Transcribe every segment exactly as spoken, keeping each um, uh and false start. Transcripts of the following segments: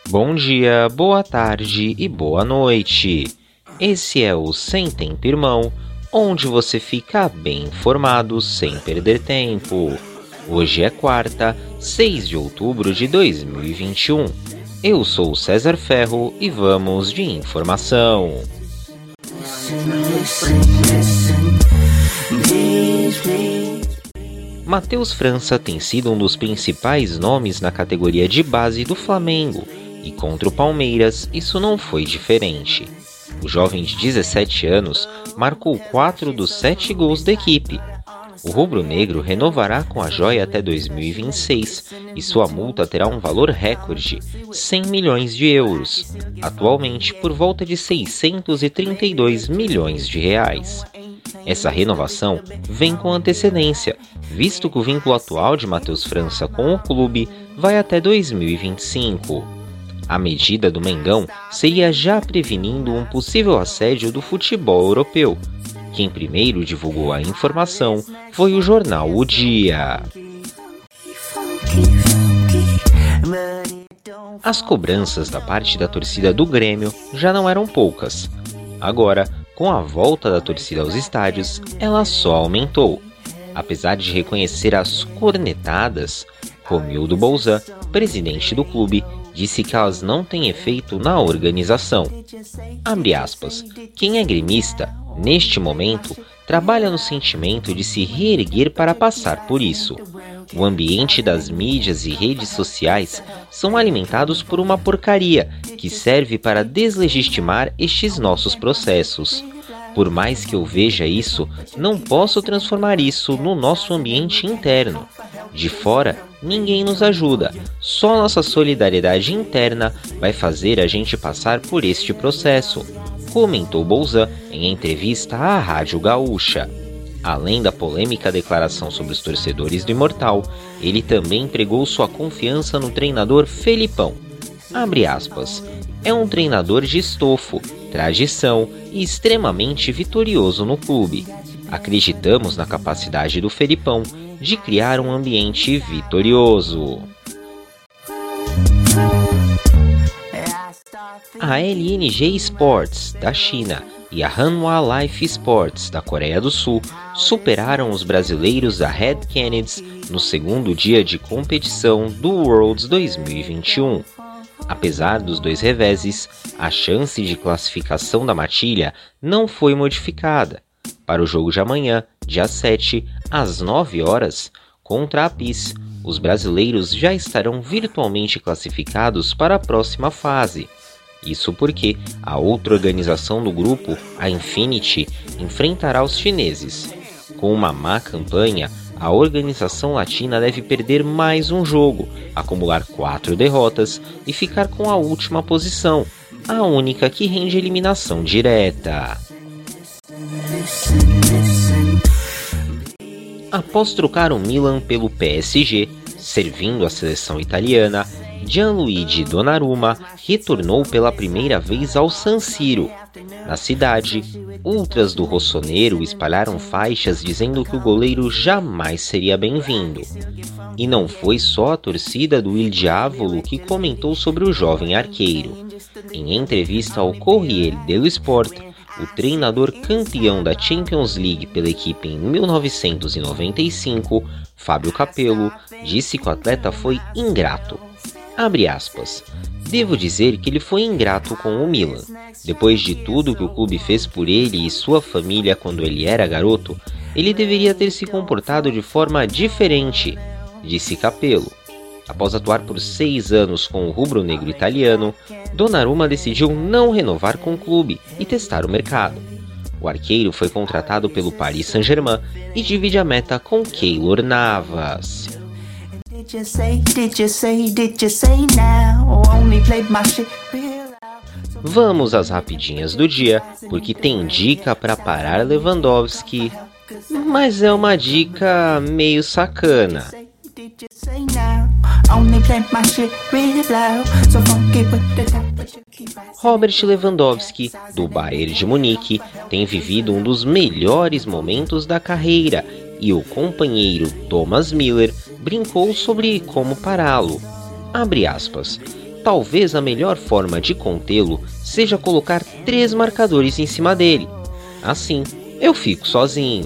Bom dia, boa tarde e boa noite. Esse é o Sem Tempo Irmão, onde você fica bem informado sem perder tempo. Hoje é quarta, seis de outubro de dois mil e vinte e um. Eu sou o César Ferro e vamos de informação. Matheus França tem sido um dos principais nomes na categoria de base do Flamengo, e contra o Palmeiras isso não foi diferente. O jovem de dezessete anos marcou quatro dos sete gols da equipe. O rubro-negro renovará com a joia até dois mil e vinte e seis e sua multa terá um valor recorde, cem milhões de euros, atualmente por volta de seiscentos e trinta e dois milhões de reais. Essa renovação vem com antecedência, visto que o vínculo atual de Matheus França com o clube vai até dois mil e vinte e cinco. A medida do Mengão seria já prevenindo um possível assédio do futebol europeu. Quem primeiro divulgou a informação foi o jornal O Dia. As cobranças da parte da torcida do Grêmio já não eram poucas. Agora, com a volta da torcida aos estádios, ela só aumentou. Apesar de reconhecer as cornetadas, Romildo Bolzan, presidente do clube, disse que elas não têm efeito na organização. Abre aspas, quem é gremista, neste momento, trabalha no sentimento de se reerguer para passar por isso. O ambiente das mídias e redes sociais são alimentados por uma porcaria que serve para deslegitimar estes nossos processos. Por mais que eu veja isso, não posso transformar isso no nosso ambiente interno. De fora, ninguém nos ajuda, só nossa solidariedade interna vai fazer a gente passar por este processo, comentou Bolzan em entrevista à Rádio Gaúcha. Além da polêmica declaração sobre os torcedores do Imortal, ele também pregou sua confiança no treinador Felipão. Abre aspas, é um treinador de estofo, tradição e extremamente vitorioso no clube. Acreditamos na capacidade do Felipão de criar um ambiente vitorioso. A L N G Sports, da China, e a Hanwha Life Sports, da Coreia do Sul, superaram os brasileiros da Red Canids no segundo dia de competição do Worlds dois mil e vinte e um. Apesar dos dois reveses, a chance de classificação da matilha não foi modificada. Para o jogo de amanhã, dia sete, às nove horas, contra a P I S, os brasileiros já estarão virtualmente classificados para a próxima fase. Isso porque a outra organização do grupo, a Infinity, enfrentará os chineses. Com uma má campanha, a organização latina deve perder mais um jogo, acumular quatro derrotas e ficar com a última posição, a única que rende eliminação direta. Após trocar o Milan pelo P S G, servindo a seleção italiana, Gianluigi Donnarumma retornou pela primeira vez ao San Siro. Na cidade, ultras do Rossonero espalharam faixas dizendo que o goleiro jamais seria bem-vindo. E não foi só a torcida do Il Diavolo que comentou sobre o jovem arqueiro. Em entrevista ao Corriere dello Sport, o treinador campeão da Champions League pela equipe em mil novecentos e noventa e cinco, Fábio Capello, disse que o atleta foi ingrato. Abre aspas, devo dizer que ele foi ingrato com o Milan. Depois de tudo que o clube fez por ele e sua família quando ele era garoto, ele deveria ter se comportado de forma diferente, disse Capello. Após atuar por seis anos com o rubro-negro italiano, Donnarumma decidiu não renovar com o clube e testar o mercado. O arqueiro foi contratado pelo Paris Saint-Germain e divide a meta com Keylor Navas. Vamos às rapidinhas do dia, porque tem dica para parar Lewandowski, mas é uma dica meio sacana. Robert Lewandowski, do Bayern de Munique, tem vivido um dos melhores momentos da carreira e o companheiro Thomas Müller brincou sobre como pará-lo. Abre aspas. talvez a melhor forma de contê-lo seja colocar três marcadores em cima dele. Assim, eu fico sozinho.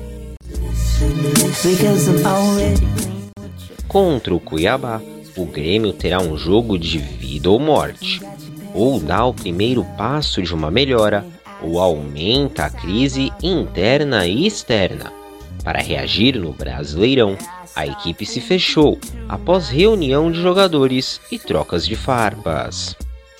Contra o Cuiabá, o Grêmio terá um jogo de vida ou morte. Ou dá o primeiro passo de uma melhora, ou aumenta a crise interna e externa. Para reagir no Brasileirão, a equipe se fechou após reunião de jogadores e trocas de farpas.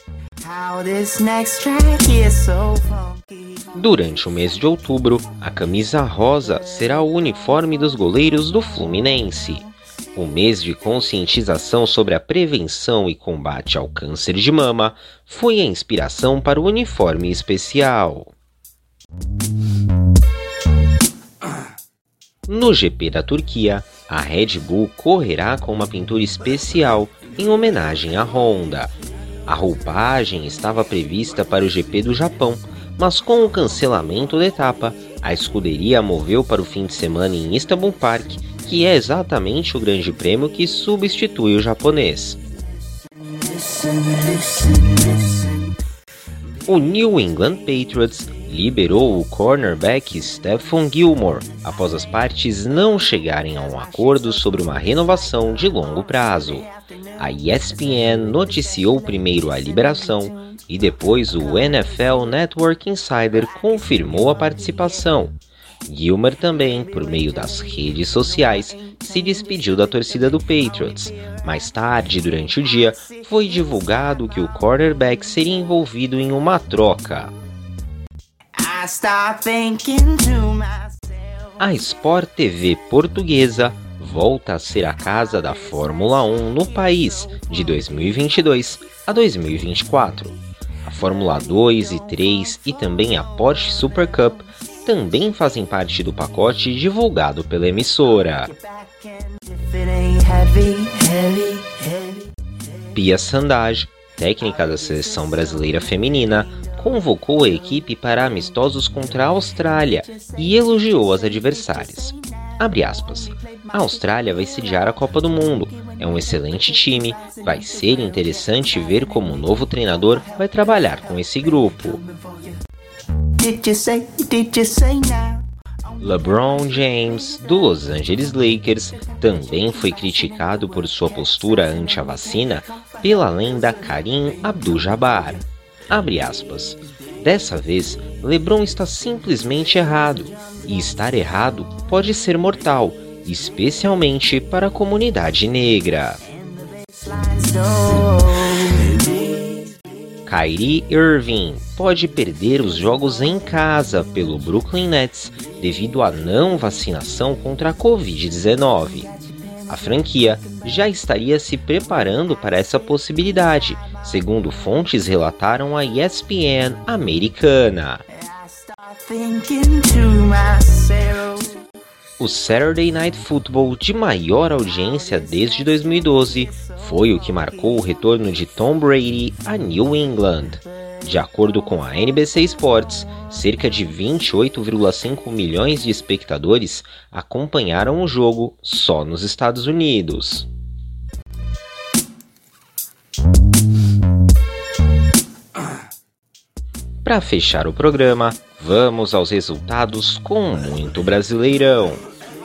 Durante o mês de outubro, a camisa rosa será o uniforme dos goleiros do Fluminense. O mês de conscientização sobre a prevenção e combate ao câncer de mama foi a inspiração para o uniforme especial. No G P da Turquia, a Red Bull correrá com uma pintura especial em homenagem à Honda. A roupagem estava prevista para o G P do Japão, mas com o cancelamento da etapa, a escuderia a moveu para o fim de semana em Istanbul Park, que é exatamente o grande prêmio que substitui o japonês. O New England Patriots liberou o cornerback Stephon Gilmore após as partes não chegarem a um acordo sobre uma renovação de longo prazo. A E S P N noticiou primeiro a liberação e depois o N F L Network Insider confirmou a participação. Gilmore também, por meio das redes sociais, se despediu da torcida do Patriots. Mais tarde, durante o dia, foi divulgado que o quarterback seria envolvido em uma troca. A Sport T V portuguesa volta a ser a casa da Fórmula um no país de dois mil e vinte e dois a dois mil e vinte e quatro. A Fórmula dois e três e também a Porsche Super Cup também fazem parte do pacote divulgado pela emissora. Pia Sandage, técnica da seleção brasileira feminina, convocou a equipe para amistosos contra a Austrália e elogiou as adversárias. Abre aspas. A Austrália vai sediar a Copa do Mundo. É um excelente time. Vai ser interessante ver como o novo treinador vai trabalhar com esse grupo. LeBron James, do Los Angeles Lakers, também foi criticado por sua postura ante a vacina pela lenda Kareem Abdul-Jabbar. Abre aspas. Dessa vez, LeBron está simplesmente errado, e estar errado pode ser mortal, especialmente para a comunidade negra. Kyrie Irving pode perder os jogos em casa pelo Brooklyn Nets devido à não vacinação contra a covid dezenove. A franquia já estaria se preparando para essa possibilidade, segundo fontes relataram à E S P N americana. O Saturday Night Football de maior audiência desde dois mil e doze foi o que marcou o retorno de Tom Brady a New England. De acordo com a N B C Sports, cerca de vinte e oito vírgula cinco milhões de espectadores acompanharam o jogo só nos Estados Unidos. Para fechar o programa, vamos aos resultados com muito Brasileirão.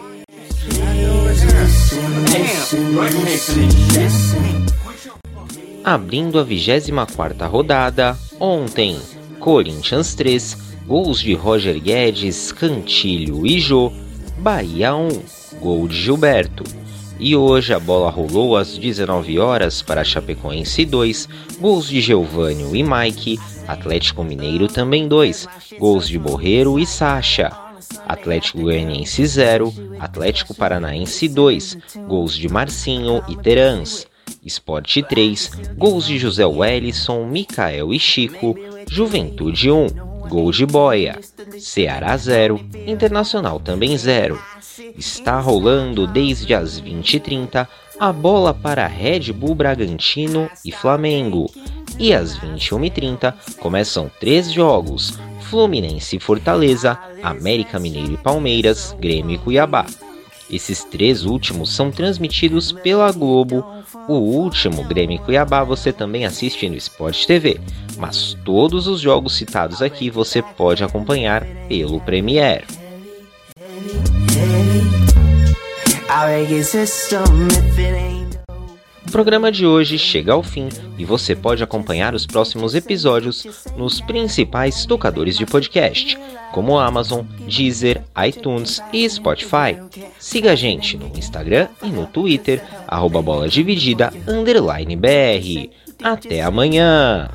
Abrindo a vigésima quarta rodada, ontem, Corinthians três, gols de Roger Guedes, Cantilho e Jô, Bahia um, gol de Gilberto. E hoje a bola rolou às dezenove horas para Chapecoense dois, gols de Geovânio e Mike, Atlético Mineiro também dois, gols de Borreiro e Sacha. Atlético Goianiense zero, Atlético Paranaense dois, gols de Marcinho e Terans. Sport três, gols de José Wellison, Micael e Chico, Juventude um, gol de Boia, Ceará zero, Internacional também zero. Está rolando desde as vinte e trinta a bola para Red Bull Bragantino e Flamengo. E às vinte e uma e trinta começam três jogos, Fluminense e Fortaleza, América Mineiro e Palmeiras, Grêmio e Cuiabá. Esses três últimos são transmitidos pela Globo. O último, Grêmio e Cuiabá, você também assiste no Sport T V, mas todos os jogos citados aqui você pode acompanhar pelo Premiere. O programa de hoje chega ao fim e você pode acompanhar os próximos episódios nos principais tocadores de podcast, como Amazon, Deezer, iTunes e Spotify. Siga a gente no Instagram e no Twitter, arroba bola dividida, underline br. Até amanhã!